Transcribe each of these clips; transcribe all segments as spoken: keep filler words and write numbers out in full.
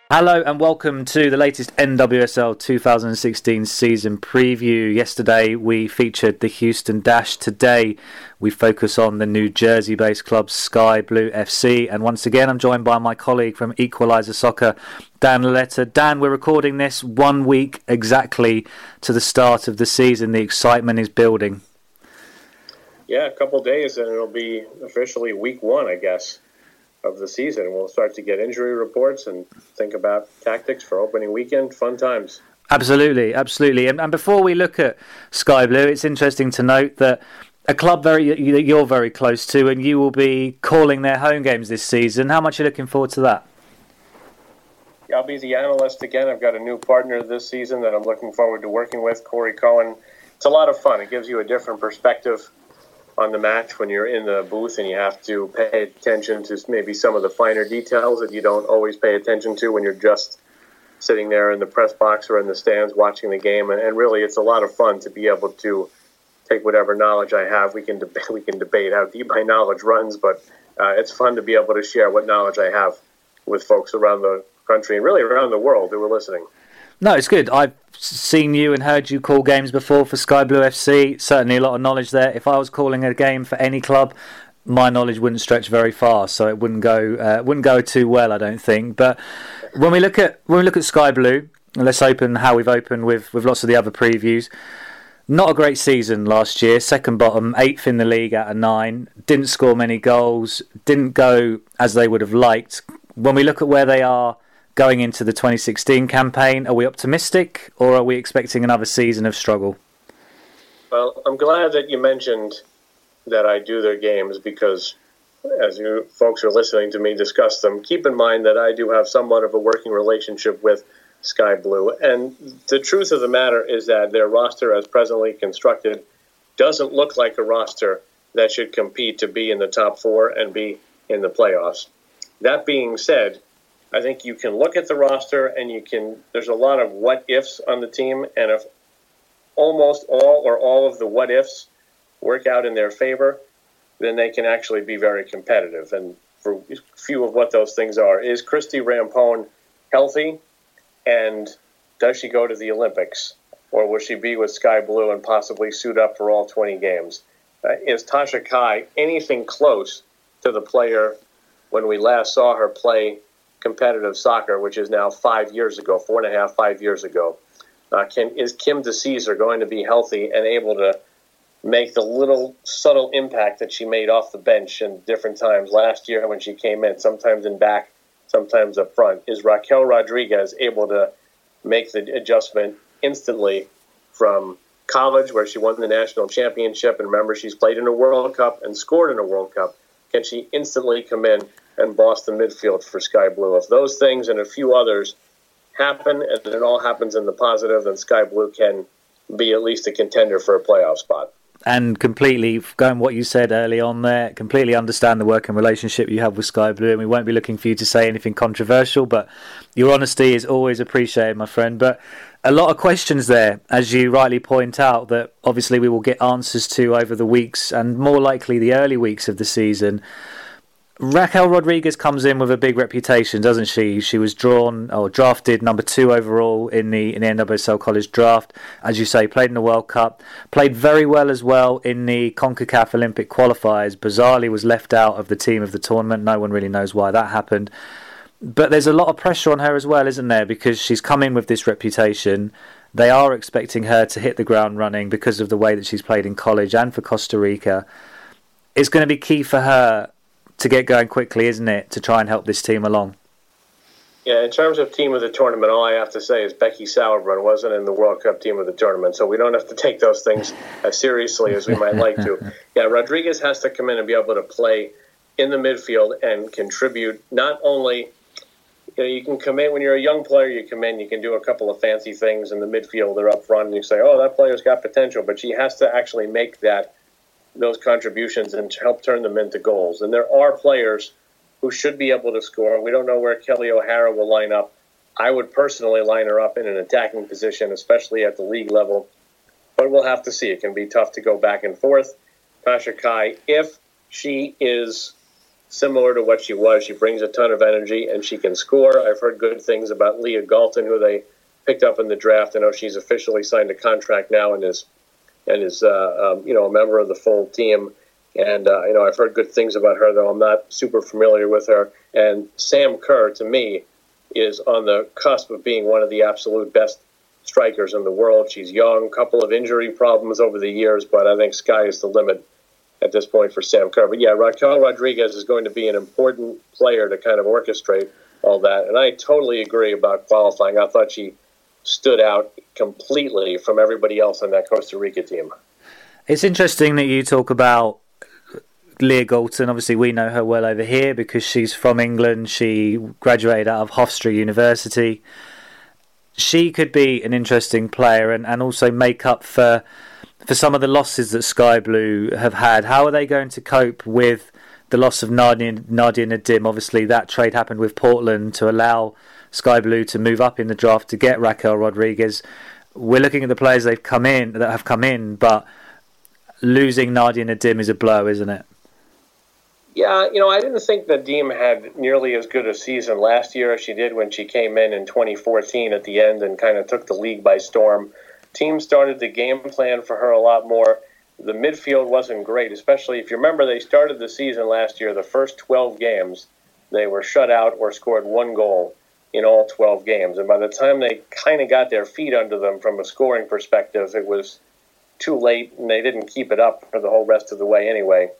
Hello and welcome to the latest N W S L twenty sixteen season preview. Yesterday we featured the Houston Dash. Today we focus on the New Jersey-based club Sky Blue F C. And once again I'm joined by my colleague from Equalizer Soccer, Dan Letta. Dan, we're recording this one week exactly to the start of the season. The excitement is building. Yeah, a couple days and it'll be officially week one, I guess, of the season. We'll start to get injury reports and think about tactics for opening weekend. Fun times. Absolutely, absolutely. And, and before we look at Sky Blue, it's interesting to note that a club very that you're very close to, and you will be calling their home games this season. How much are you looking forward to that? Yeah, I'll be the analyst again. I've got a new partner this season that I'm looking forward to working with, Corey Cohen. It's a lot of fun. It gives you a different perspective on the match when you're in the booth and you have to pay attention to maybe some of the finer details that you don't always pay attention to when you're just sitting there in the press box or in the stands watching the game. And, and really, it's a lot of fun to be able to take whatever knowledge I have. We can debate, we can debate how deep my knowledge runs, but uh, it's fun to be able to share what knowledge I have with folks around the country and really around the world who are listening. No, it's good. I've seen you and heard you call games before for Sky Blue F C. Certainly a lot of knowledge there. If I was calling a game for any club, my knowledge wouldn't stretch very far, so it wouldn't go uh, wouldn't go too well, I don't think. But when we look at when we look at Sky Blue, let's open how we've opened with, with lots of the other previews. Not a great season last year. Second bottom, eighth in the league out of nine. Didn't score many goals. Didn't go as they would have liked. When we look at where they are going into the twenty sixteen campaign, are we optimistic or are we expecting another season of struggle? Well, I'm glad that you mentioned that I do their games because as you folks are listening to me discuss them, keep in mind that I do have somewhat of a working relationship with Sky Blue. And the truth of the matter is that their roster as presently constructed doesn't look like a roster that should compete to be in the top four and be in the playoffs. That being said, I think you can look at the roster and you can, there's a lot of what ifs on the team, and if almost all or all of the what ifs work out in their favor, then they can actually be very competitive. And for a few of what those things are, is Christy Rampone healthy? And does she go to the Olympics? Or will she be with Sky Blue and possibly suit up for all twenty games? Uh, is Tasha Kai anything close to the player when we last saw her play competitive soccer, which is now five years ago, four and a half, five years ago? Uh, can, is Kim DeCesar going to be healthy and able to make the little subtle impact that she made off the bench in different times last year when she came in, sometimes in back, sometimes up front? Is Raquel Rodriguez able to make the adjustment instantly from college, where she won the national championship, and remember, she's played in a World Cup and scored in a World Cup? Can she instantly come in and boss the midfield for Sky Blue? If those things and a few others happen, and it all happens in the positive, then Sky Blue can be at least a contender for a playoff spot. And completely, going what you said early on there, completely understand the working relationship you have with Sky Blue, and we won't be looking for you to say anything controversial, but your honesty is always appreciated, my friend. But a lot of questions there, as you rightly point out, that obviously we will get answers to over the weeks, and more likely the early weeks of the season. Raquel Rodriguez comes in with a big reputation, doesn't she? She was drawn or drafted number two overall in the in the N W S L College draft. As you say, played in the World Cup, played very well as well in the CONCACAF Olympic qualifiers. Bizarrely was left out of the team of the tournament. No one really knows why that happened. But there's a lot of pressure on her as well, isn't there? Because she's come in with this reputation. They are expecting her to hit the ground running because of the way that she's played in college and for Costa Rica. It's going to be key for her to get going quickly, isn't it, to try and help this team along? Yeah, in terms of team of the tournament, all I have to say is Becky Sauerbrunn wasn't in the World Cup team of the tournament, so we don't have to take those things as seriously as we might like to. Yeah, Rodriguez has to come in and be able to play in the midfield and contribute. Not only, you know, you can come in when you're a young player, you come in, you can do a couple of fancy things in the midfield or up front, and you say, oh, that player's got potential, but she has to actually make that those contributions and help turn them into goals. And there are players who should be able to score. We don't know where Kelly O'Hara will line up. I would personally line her up in an attacking position, especially at the league level. But we'll have to see. It can be tough to go back and forth. Tasha Kai, if she is similar to what she was. She brings a ton of energy, and she can score. I've heard good things about Leah Galton, who they picked up in the draft. I know she's officially signed a contract now and is and is uh, um, you know a member of the full team. And uh, you know I've heard good things about her, though I'm not super familiar with her. And Sam Kerr, to me, is on the cusp of being one of the absolute best strikers in the world. She's young, couple of injury problems over the years, but I think sky is the limit at this point for Sam Kerr. But yeah, Raquel Rodriguez is going to be an important player to kind of orchestrate all that. And I totally agree about qualifying. I thought she stood out completely from everybody else on that Costa Rica team. It's interesting that you talk about Leah Galton. Obviously, we know her well over here because she's from England. She graduated out of Hofstra University. She could be an interesting player and, and also make up for for some of the losses that Sky Blue have had. How are they going to cope with the loss of Nadia, Nadia Nadim? Obviously, that trade happened with Portland to allow Sky Blue to move up in the draft to get Raquel Rodriguez. We're looking at the players they've come in that have come in, but losing Nadia Nadim is a blow, isn't it? Yeah, you know, I didn't think Nadim had nearly as good a season last year as she did when she came in in twenty fourteen at the end and kind of took the league by storm. Teams started to game plan for her a lot more. The midfield wasn't great, especially if you remember they started the season last year, the first twelve games, they were shut out or scored one goal in all twelve games. And by the time they kind of got their feet under them from a scoring perspective, it was too late, and they didn't keep it up for the whole rest of the way anyway.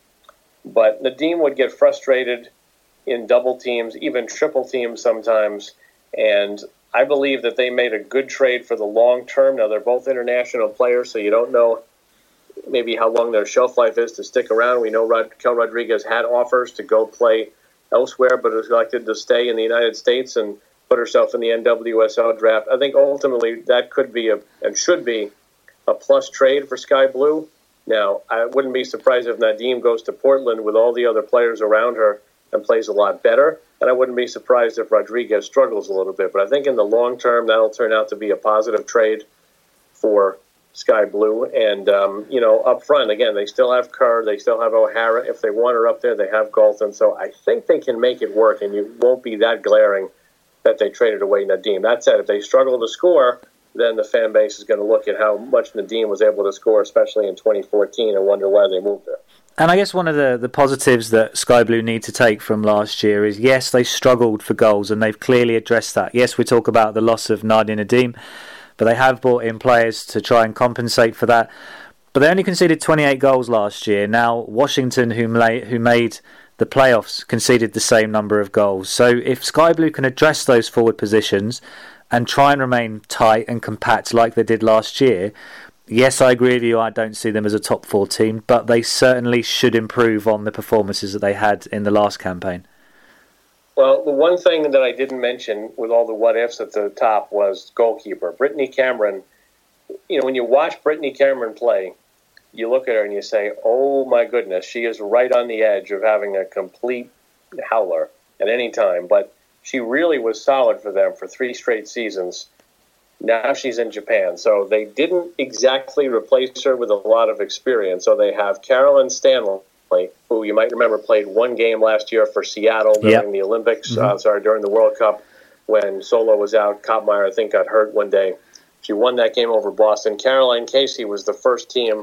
But Nadim would get frustrated in double teams, even triple teams sometimes, and I believe that they made a good trade for the long term. Now, they're both international players, so you don't know maybe how long their shelf life is to stick around. We know Raquel Rodriguez had offers to go play elsewhere, but was elected to stay in the United States and put herself in the N W S L draft. I think ultimately that could be a and should be a plus trade for Sky Blue. Now, I wouldn't be surprised if Nadim goes to Portland with all the other players around her and plays a lot better. And I wouldn't be surprised if Rodriguez struggles a little bit. But I think in the long term, that'll turn out to be a positive trade for Sky Blue. And, um, you know, up front, again, they still have Kerr. They still have O'Hara. If they want her up there, they have Galton. So I think they can make it work, and you won't be that glaring that they traded away Nadim. That said, if they struggle to score, then the fan base is going to look at how much Nadim was able to score, especially in twenty fourteen, and wonder why they moved her. And I guess one of the, the positives that Sky Blue need to take from last year is, yes, they struggled for goals, and they've clearly addressed that. Yes, we talk about the loss of Nadia Nadim, but they have brought in players to try and compensate for that. But they only conceded twenty-eight goals last year. Now, Washington, who, made, who made the playoffs, conceded the same number of goals. So if Sky Blue can address those forward positions and try and remain tight and compact like they did last year, yes, I agree with you, I don't see them as a top four team, but they certainly should improve on the performances that they had in the last campaign. Well, the one thing that I didn't mention with all the what-ifs at the top was goalkeeper. Brittany Cameron, you know, when you watch Brittany Cameron play, you look at her and you say, oh my goodness, she is right on the edge of having a complete howler at any time. But she really was solid for them for three straight seasons. Now she's in Japan. So they didn't exactly replace her with a lot of experience. So they have Carolyn Stanley, who you might remember played one game last year for Seattle during yep. the Olympics, mm-hmm. uh, sorry, during the World Cup when Solo was out. Koppmeyer, I think, got hurt one day. She won that game over Boston. Caroline Casey was the first team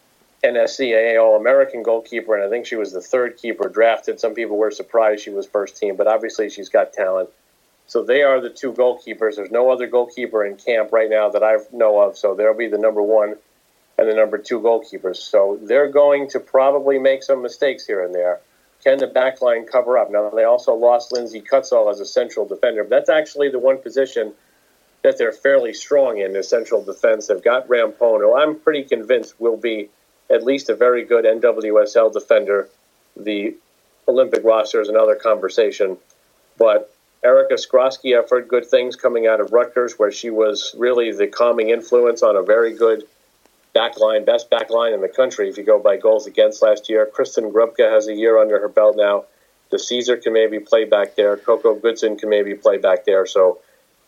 N S C A A All-American goalkeeper, and I think she was the third keeper drafted. Some people were surprised she was first team, but obviously she's got talent. So they are the two goalkeepers. There's no other goalkeeper in camp right now that I know of, so they'll be the number one and the number two goalkeepers. So they're going to probably make some mistakes here and there. Can the back line cover up? Now, they also lost Lindsay Kutzall as a central defender, but that's actually the one position that they're fairly strong in, is central defense. They've got Rampone, who I'm pretty convinced will be at least a very good N W S L defender. The Olympic roster is another conversation. But Erica Skrosky, I've heard good things coming out of Rutgers, where she was really the calming influence on a very good back line, best back line in the country if you go by goals against last year. Kristen Grubka has a year under her belt now. DeCesar can maybe play back there. Coco Goodson can maybe play back there. So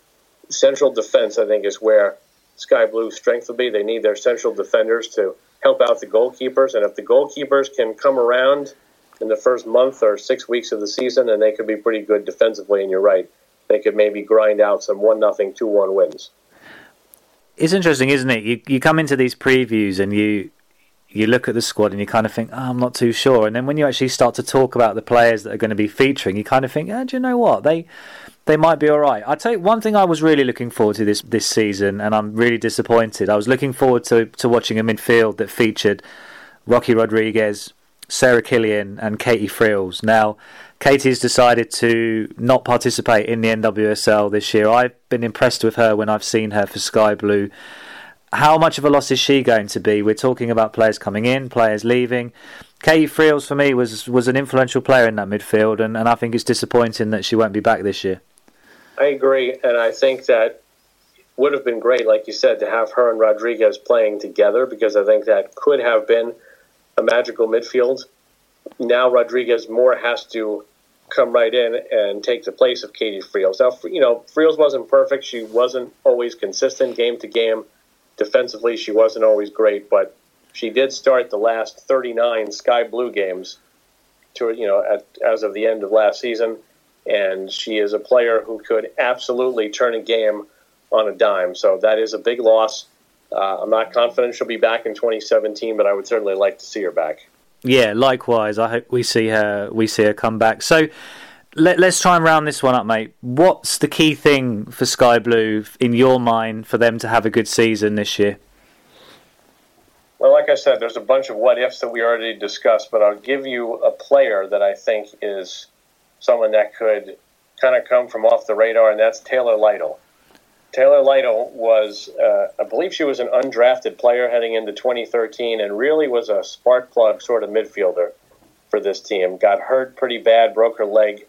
central defense, I think, is where Sky Blue's strength will be. They need their central defenders to help out the goalkeepers. And if the goalkeepers can come around in the first month or six weeks of the season, and they could be pretty good defensively, and you're right. They could maybe grind out some one nothing, two one wins. It's interesting, isn't it? You you come into these previews and you you look at the squad and you kind of think, oh, I'm not too sure. And then when you actually start to talk about the players that are going to be featuring, you kind of think, oh, do you know what? They they might be all right. I'll tell you one thing I was really looking forward to this, this season, and I'm really disappointed. I was looking forward to, to watching a midfield that featured Rocky Rodriguez, Sarah Killian and Katie Friels. Now, Katie's decided to not participate in the N W S L this year. I've been impressed with her when I've seen her for Sky Blue. How much of a loss is she going to be? We're talking about players coming in, players leaving. Katie Friels, for me, was was an influential player in that midfield, and, and I think it's disappointing that she won't be back this year. I agree, and I think that would have been great, like you said, to have her and Rodriguez playing together, because I think that could have been a magical midfield. Now Rodriguez more has to come right in and take the place of Katie Friels. Now, you know, Friels wasn't perfect. She wasn't always consistent game to game. Defensively, she wasn't always great, but she did start the last thirty-nine Sky Blue games to, you know, at, as of the end of last season, and she is a player who could absolutely turn a game on a dime. So that is a big loss. Uh, I'm not confident she'll be back in twenty seventeen, but I would certainly like to see her back. Yeah, likewise. I hope we see her. We see her come back. So let, let's try and round this one up, mate. What's the key thing for Sky Blue in your mind for them to have a good season this year? Well, like I said, there's a bunch of what ifs that we already discussed, but I'll give you a player that I think is someone that could kind of come from off the radar, and that's Taylor Lytle. Taylor Lytle was, uh, I believe she was an undrafted player heading into twenty thirteen and really was a spark plug sort of midfielder for this team. Got hurt pretty bad, broke her leg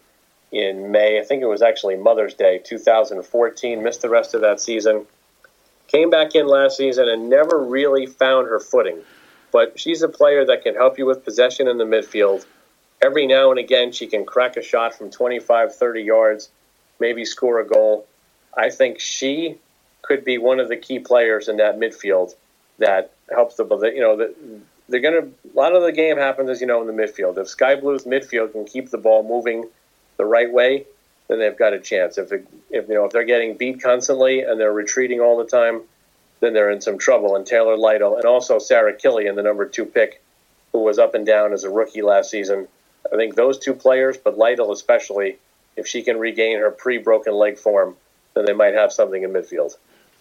in May. I think it was actually Mother's Day, two thousand fourteen, missed the rest of that season. Came back in last season and never really found her footing. But she's a player that can help you with possession in the midfield. Every now and again, she can crack a shot from twenty-five, thirty yards, maybe score a goal. I think she could be one of the key players in that midfield that helps the, you know, the, they're going to, a lot of the game happens, as you know, in the midfield. If Sky Blue's midfield can keep the ball moving the right way, then they've got a chance. If, it, if you know, if they're getting beat constantly and they're retreating all the time, then they're in some trouble. And Taylor Lytle and also Sarah Killian, the number two pick, who was up and down as a rookie last season. I think those two players, but Lytle especially, if she can regain her pre-broken leg form, then they might have something in midfield.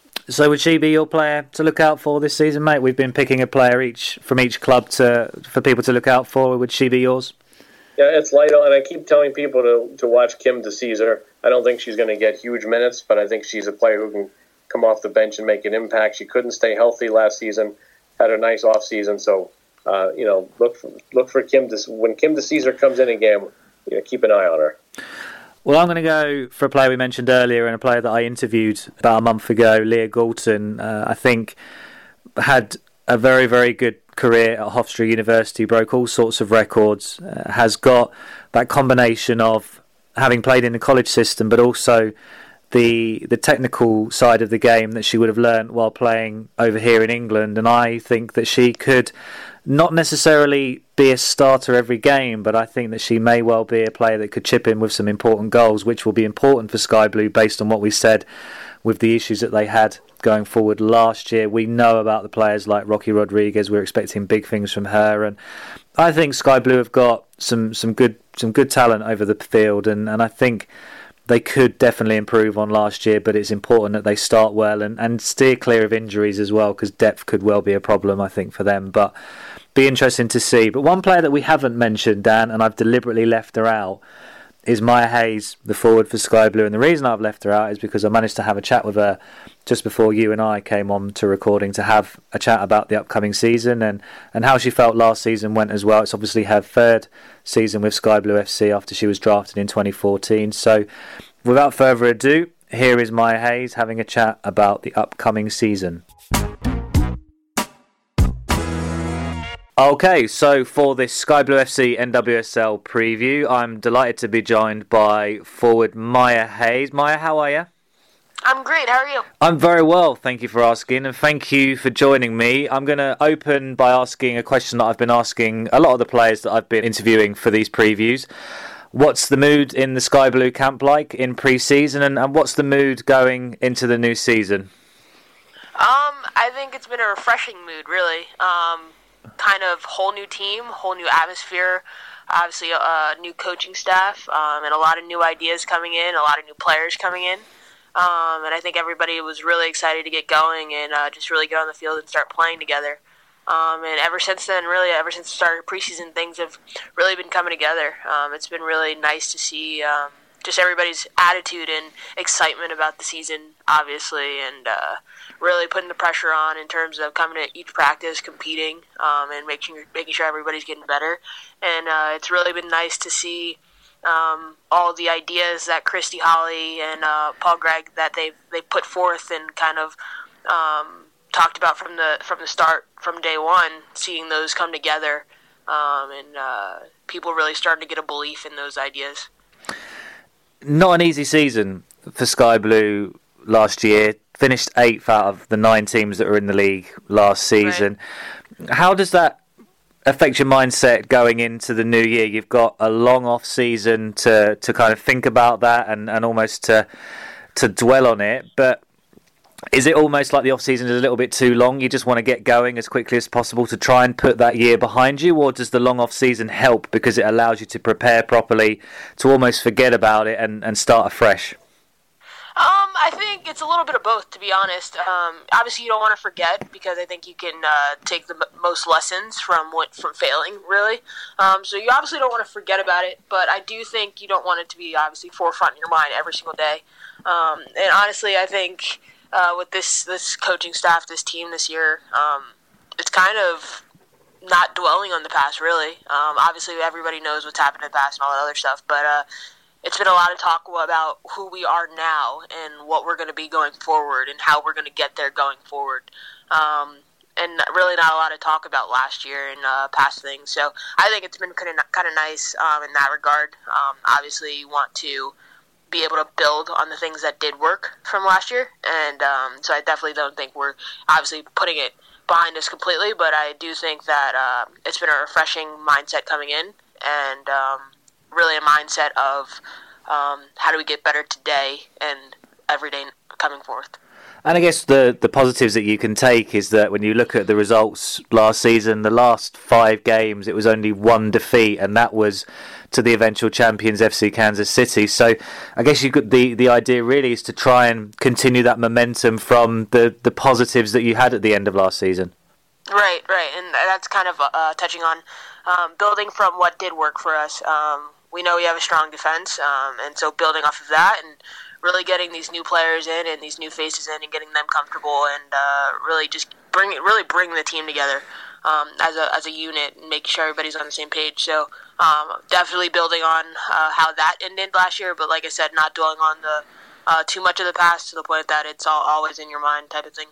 So would she be your player to look out for this season, mate? We've been picking a player each from each club to for people to look out for. Would she be yours? Yeah, it's Lytle, and I keep telling people to, to watch Kim DeCesar. I don't think she's going to get huge minutes, but I think she's a player who can come off the bench and make an impact. She couldn't stay healthy last season, had a nice off season, so uh, you know, look for, look for Kim. De, when Kim DeCesar comes in a game, you know, keep an eye on her. Well, I'm going to go for a player we mentioned earlier and a player that I interviewed about a month ago, Leah Galton. Uh, I think had a very, very good career at Hofstra University, broke all sorts of records, uh, has got that combination of having played in the college system, but also the the technical side of the game that she would have learnt while playing over here in England. And I think that she could not necessarily be a starter every game, but I think that she may well be a player that could chip in with some important goals, which will be important for Sky Blue based on what we said with the issues that they had going forward last year. We know about the players like Rocky Rodriguez. We're expecting big things from her, and I think Sky Blue have got some some good some good talent over the field, and, and I think they could definitely improve on last year, but it's important that they start well and, and steer clear of injuries as well, because depth could well be a problem, I think, for them. But be interesting to see. But one player that we haven't mentioned, Dan, and I've deliberately left her out, is Maya Hayes, the forward for Sky Blue. And the reason I've left her out is because I managed to have a chat with her just before you and I came on to recording to have a chat about the upcoming season and, and how she felt last season went as well. It's obviously her third season with Sky Blue F C after she was drafted in twenty fourteen. So without further ado, here is Maya Hayes having a chat about the upcoming season. Okay, so for this Sky Blue F C N W S L preview, I'm delighted to be joined by forward Maya Hayes. Maya, how are you? I'm great. How are you? I'm very well, thank you for asking, and thank you for joining me. I'm going to open by asking a question that I've been asking a lot of the players that I've been interviewing for these previews. What's the mood in the Sky Blue camp like in pre-season, and, and what's the mood going into the new season? Um, I think it's been a refreshing mood, really. Um, kind of whole new team, whole new atmosphere, obviously a, a new coaching staff, um, and a lot of new ideas coming in, a lot of new players coming in. Um, and I think everybody was really excited to get going and uh, just really get on the field and start playing together. Um, and ever since then, really, ever since the start of preseason, things have really been coming together. Um, it's been really nice to see um, just everybody's attitude and excitement about the season, obviously, and uh, really putting the pressure on in terms of coming to each practice, competing, um, and making making sure everybody's getting better. And uh, it's really been nice to see Um, all the ideas that Christy Holly and uh, Paul Gregg that they they put forth and kind of um, talked about from the from the start, from day one, seeing those come together, um, and uh, people really starting to get a belief in those ideas. Not an easy season for Sky Blue last year. Finished eighth out of the nine teams that were in the league last season. Right. How does that affect your mindset going into the new year? You've got a long off season to, to kind of think about that and, and almost to to dwell on it, but is it almost like the off season is a little bit too long? You just want to get going as quickly as possible to try and put that year behind you, or does the long off season help because it allows you to prepare properly, to almost forget about it and, and start afresh? Um, I think it's a little bit of both, to be honest. Um, obviously, you don't want to forget because I think you can uh, take the m- most lessons from what from failing, really. Um, so you obviously don't want to forget about it, but I do think you don't want it to be obviously forefront in your mind every single day. Um, and honestly, I think uh, with this this coaching staff, this team this year, um, it's kind of not dwelling on the past, really. Um, obviously, everybody knows what's happened in the past and all that other stuff, but uh, it's been a lot of talk about who we are now and what we're going to be going forward and how we're going to get there going forward. Um, and really not a lot of talk about last year and uh, past things. So I think it's been kind of kind of nice um, in that regard. Um, obviously, you want to be able to build on the things that did work from last year. And um, so I definitely don't think we're obviously putting it behind us completely, but I do think that uh, it's been a refreshing mindset coming in and um, really a mindset of um, how do we get better today and every day coming forth. And I guess the, the positives that you can take is that when you look at the results last season, the last five games, it was only one defeat, and that was to the eventual champions F C Kansas City. So I guess you could, the, the idea really is to try and continue that momentum from the, the positives that you had at the end of last season. Right, right, and that's kind of uh, touching on um, building from what did work for us. Um, we know we have a strong defense, um, and so building off of that and really getting these new players in and these new faces in and getting them comfortable and uh, really just bring really bring the team together um, as a as a unit and making sure everybody's on the same page. So um, definitely building on uh, how that ended last year, but like I said, not dwelling on the uh, too much of the past to the point that it's all always in your mind type of thing.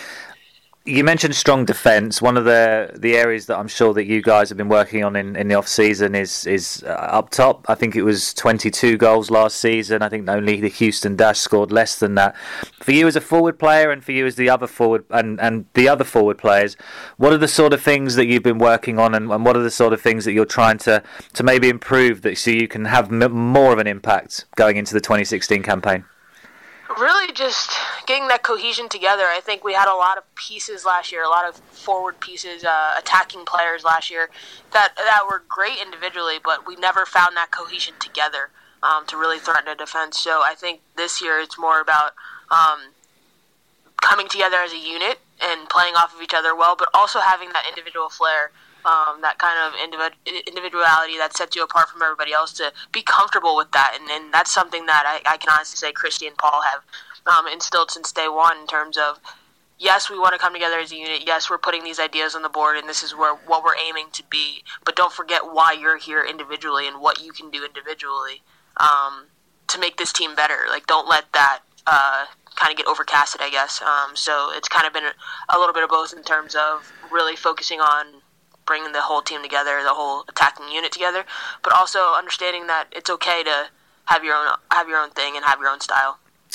You mentioned strong defence. One of the, the areas that I'm sure that you guys have been working on in, in the off-season is is uh, up top. I think it was twenty-two goals last season. I think only the Houston Dash scored less than that. For you as a forward player and for you as the other forward and, and the other forward players, what are the sort of things that you've been working on and, and what are the sort of things that you're trying to, to maybe improve that so you can have m- more of an impact going into the twenty sixteen campaign? Really just getting that cohesion together. I think we had a lot of pieces last year, a lot of forward pieces, uh, attacking players last year that that were great individually, but we never found that cohesion together um, to really threaten a defense. So I think this year it's more about um, coming together as a unit and playing off of each other well, but also having that individual flair. Um, that kind of individ- individuality that sets you apart from everybody else, to be comfortable with that. And, and that's something that I, I can honestly say Christy and Paul have um, instilled since day one in terms of, yes, we want to come together as a unit. Yes, we're putting these ideas on the board, and this is where what we're aiming to be. But don't forget why you're here individually and what you can do individually um, to make this team better. Like, don't let that uh, kind of get overcasted, I guess. Um, so it's kind of been a, a little bit of both in terms of really focusing on bringing the whole team together, the whole attacking unit together, but also understanding that it's okay to have your own have your own thing and have your own style.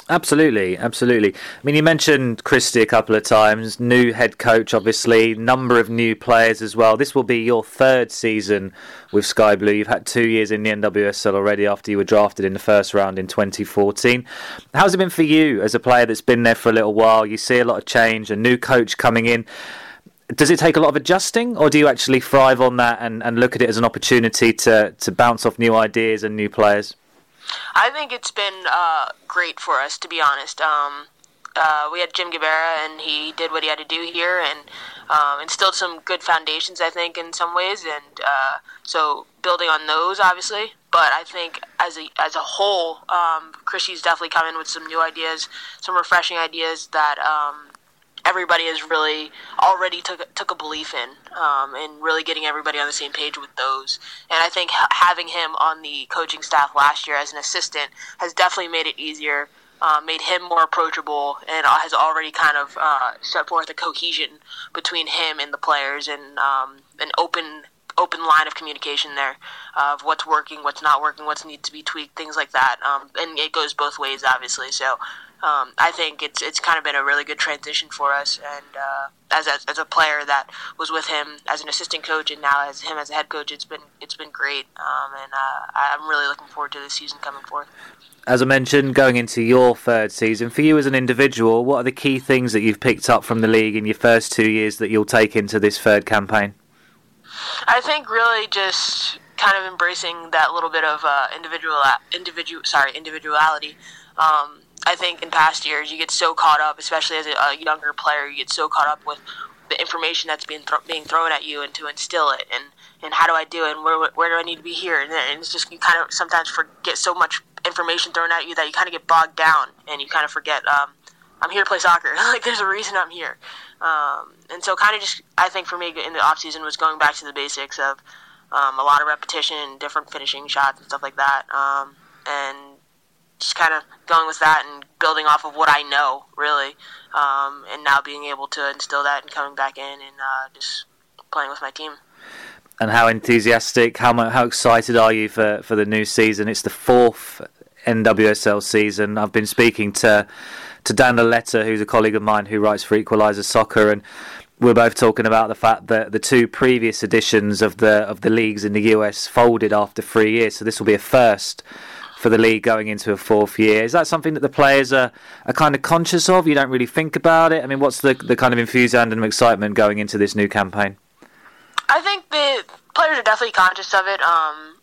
Absolutely, absolutely. I mean, you mentioned Christie a couple of times, new head coach, obviously, number of new players as well. This will be your third season with Sky Blue. You've had two years in the N W S L already after you were drafted in the first round in twenty fourteen. How's it been for you as a player that's been there for a little while? You see a lot of change, a new coach coming in. Does it take a lot of adjusting, or do you actually thrive on that and, and look at it as an opportunity to, to bounce off new ideas and new players? I think it's been uh, great for us, to be honest. Um, uh, we had Jim Guevara, and he did what he had to do here, and um, instilled some good foundations, I think, in some ways. And uh, so building on those, obviously. But I think as a as a whole, um, Christie's definitely come in with some new ideas, some refreshing ideas that um, everybody has really already took took a belief in, um, and really getting everybody on the same page with those. And I think ha- having him on the coaching staff last year as an assistant has definitely made it easier, uh, made him more approachable, and has already kind of uh, set forth a cohesion between him and the players, and um, an open open line of communication there of what's working, what's not working, what's needs to be tweaked, things like that. Um, and it goes both ways, obviously. So. Um, I think it's it's kind of been a really good transition for us, and uh, as a, as a player that was with him as an assistant coach, and now as him as a head coach, it's been it's been great, um, and uh, I'm really looking forward to this season coming forth. As I mentioned, going into your third season, for you as an individual, what are the key things that you've picked up from the league in your first two years that you'll take into this third campaign? I think really just kind of embracing that little bit of uh, individual individual sorry individuality. Um, I think in past years you get so caught up, especially as a, a younger player, you get so caught up with the information that's being th- being thrown at you, and to instill it, and, and how do I do it, and where where do I need to be here, and, and it's just you kind of sometimes forget so much information thrown at you that you kind of get bogged down, and you kind of forget um, I'm here to play soccer. Like there's a reason I'm here, um, and so kind of just I think for me in the off season was going back to the basics of um, a lot of repetition and different finishing shots and stuff like that, um, and just kind of going with that and building off of what I know, really, um, and now being able to instill that and coming back in and uh, just playing with my team. And how enthusiastic, how how excited are you for, for the new season? It's the fourth N W S L season. I've been speaking to to Dan Lalletta, who's a colleague of mine who writes for Equalizer Soccer, and we're both talking about the fact that the two previous editions of the of the leagues in the U S folded after three years, so this will be a first for the league going into a fourth year. Is that something that the players are, are kind of conscious of? You don't really think about it? I mean, what's the the kind of enthusiasm and excitement going into this new campaign? I think the players are definitely conscious of it, um,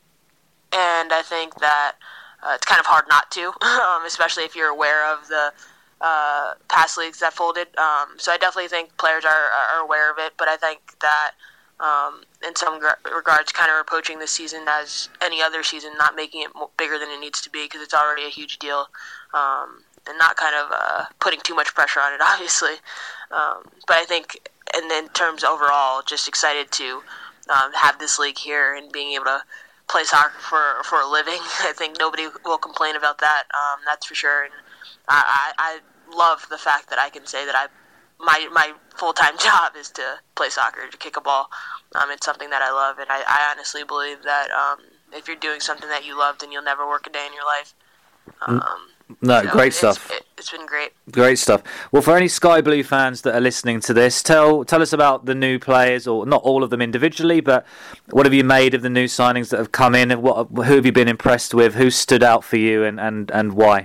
and I think that uh, it's kind of hard not to, um, especially if you're aware of the uh, past leagues that folded. Um, so I definitely think players are, are aware of it, but I think that Um, in some regards, kind of approaching this season as any other season, not making it bigger than it needs to be because it's already a huge deal, um, and not kind of uh, putting too much pressure on it, obviously. Um, but I think, and in terms overall, just excited to um, have this league here and being able to play soccer for for a living. I think nobody will complain about that. Um, that's for sure. And I, I, I love the fact that I can say that I. My my full-time job is to play soccer, to kick a ball. Um, it's something that I love, and I, I honestly believe that um, if you're doing something that you love, then you'll never work a day in your life. Um, no, so great it's, stuff. It, it's been great. Great stuff. Well, for any Sky Blue fans that are listening to this, tell tell us about the new players, or not all of them individually, but what have you made of the new signings that have come in? What, who have you been impressed with? Who stood out for you, and, and, and why?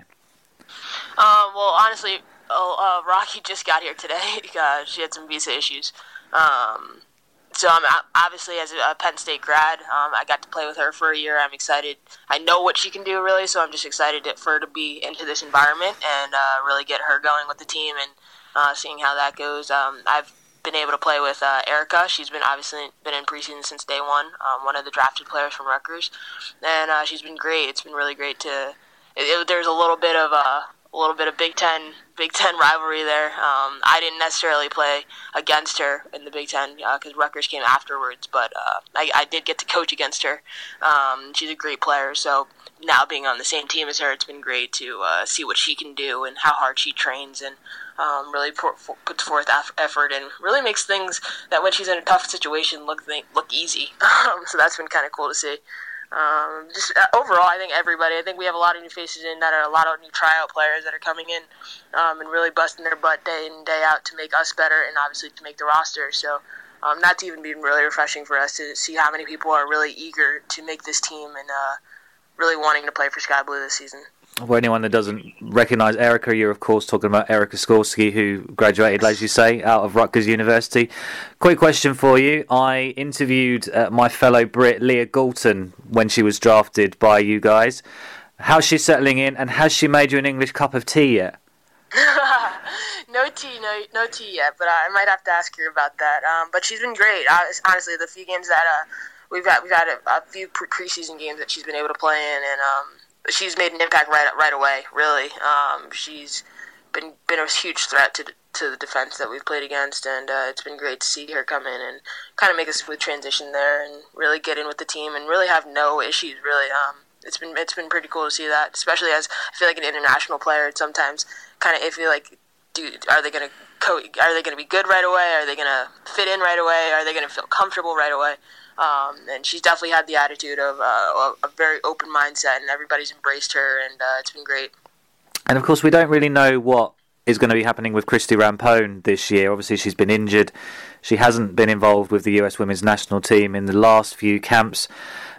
Um, well, honestly... Oh, uh, Rocky just got here today because she had some visa issues. Um, so I'm obviously, as a Penn State grad, um, I got to play with her for a year. I'm excited. I know what she can do, really, so I'm just excited for her to be into this environment and uh, really get her going with the team and uh, seeing how that goes. Um, I've been able to play with uh, Erica. She's been obviously been in preseason since day one, um, one of the drafted players from Rutgers, and uh, she's been great. It's been really great to. It, it, there's a little bit of a. A little bit of Big Ten, Big Ten rivalry there. Um, I didn't necessarily play against her in the Big Ten because uh, Rutgers came afterwards, but uh, I, I did get to coach against her. Um, she's a great player, so now being on the same team as her, it's been great to uh, see what she can do and how hard she trains and um, really put, puts forth effort and really makes things that when she's in a tough situation look look easy. Um, so that's been kind of cool to see. Um, just uh, overall, I think everybody. I think we have a lot of new faces in that are a lot of new tryout players that are coming in um, and really busting their butt day in and day out to make us better and obviously to make the roster. So um, that's even been really refreshing for us to see how many people are really eager to make this team and uh, really wanting to play for Sky Blue this season. For anyone that doesn't recognise Erica, you're of course talking about Erica Skorsky, who graduated, as you say, out of Rutgers University. Quick question for you. I interviewed uh, my fellow Brit, Leah Galton, when she was drafted by you guys. How's she settling in, and has she made you an English cup of tea yet? no tea, no no tea yet, but I might have to ask her about that. Um, but she's been great. Honestly, the few games that uh, we've had, we've had a, a few preseason games that she's been able to play in, and um, she's made an impact right right away. Really, um, she's been been a huge threat to to the defense that we've played against, and uh, it's been great to see her come in and kind of make a smooth transition there, and really get in with the team, and really have no issues. Really, um, it's been it's been pretty cool to see that, especially as I feel like an international player. It's sometimes kind of iffy, like, do are they gonna co- are they gonna be good right away? Are they gonna fit in right away? Are they gonna feel comfortable right away? Um, and she's definitely had the attitude of uh, a very open mindset, and everybody's embraced her, and uh, it's been great. And of course, we don't really know what is going to be happening with Christy Rampone this year. Obviously, she's been injured. She hasn't been involved with the U S women's national team in the last few camps.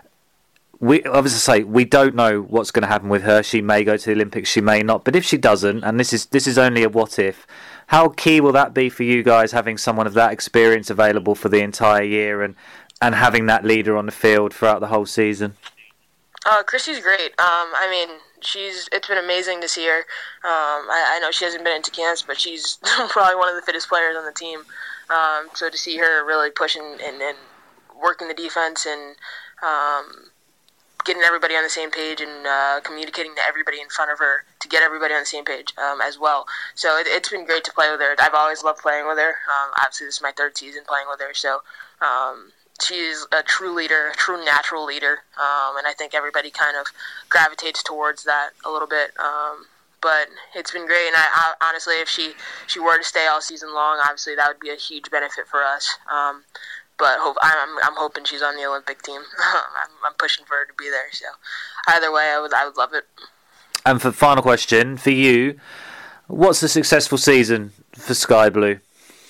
We obviously say we don't know what's going to happen with her. She may go to the Olympics, she may not. But if she doesn't, and this is this is only a what if, how key will that be for you guys, having someone of that experience available for the entire year, and and having that leader on the field throughout the whole season? Uh, Christy's great. Um, I mean, she's it's been amazing to see her. Um, I, I know she hasn't been into camps, but she's probably one of the fittest players on the team. Um, so to see her really pushing and, and working the defense and um, getting everybody on the same page and uh, communicating to everybody in front of her to get everybody on the same page um, as well. So it, it's been great to play with her. I've always loved playing with her. Um, obviously, this is my third season playing with her, so um, she's a true leader, a true natural leader, um, and I think everybody kind of gravitates towards that a little bit. Um, but it's been great, and I, I honestly, if she, she were to stay all season long, obviously that would be a huge benefit for us. Um, But hope, I'm I'm hoping she's on the Olympic team. I'm, I'm pushing for her to be there. So either way, I would I would love it. And for the final question for you, what's a successful season for Sky Blue?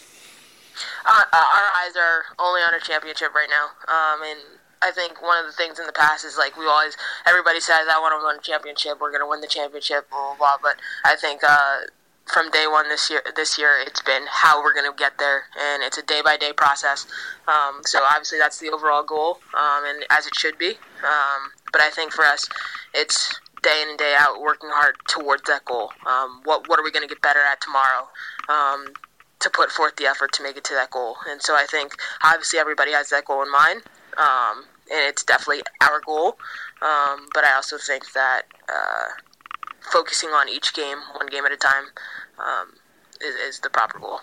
Uh, our eyes are only on a championship right now. Um, and I think one of the things in the past is like we always everybody says I want to win a championship. We're going to win the championship. Blah blah blah. But I think. Uh, From day one this year, this year it's been how we're going to get there, and it's a day-by-day process. Um, so obviously that's the overall goal, um, and as it should be. Um, but I think for us, it's day in and day out working hard towards that goal. Um, what what are we going to get better at tomorrow um, to put forth the effort to make it to that goal? And so I think obviously everybody has that goal in mind, um, and it's definitely our goal. Um, but I also think that uh, focusing on each game, one game at a time, um, is, is the proper goal.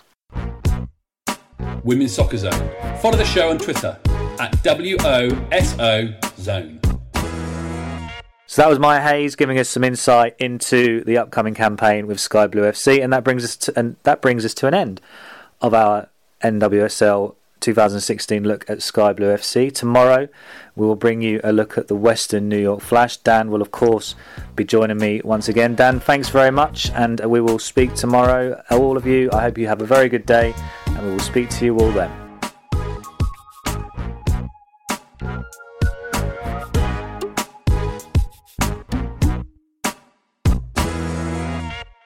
Women's Soccer Zone. Follow the show on Twitter at W O S O Zone. So that was Maya Hayes giving us some insight into the upcoming campaign with Sky Blue F C, and that brings us to, and that brings us to an end of our N W S L twenty sixteen look at Sky Blue F C. Tomorrow we will bring you a look at the Western New York Flash. Dan will of course be joining me once again. Dan, thanks very much, and we will speak tomorrow. All of you, I hope you have a very good day, and we will speak to you all then.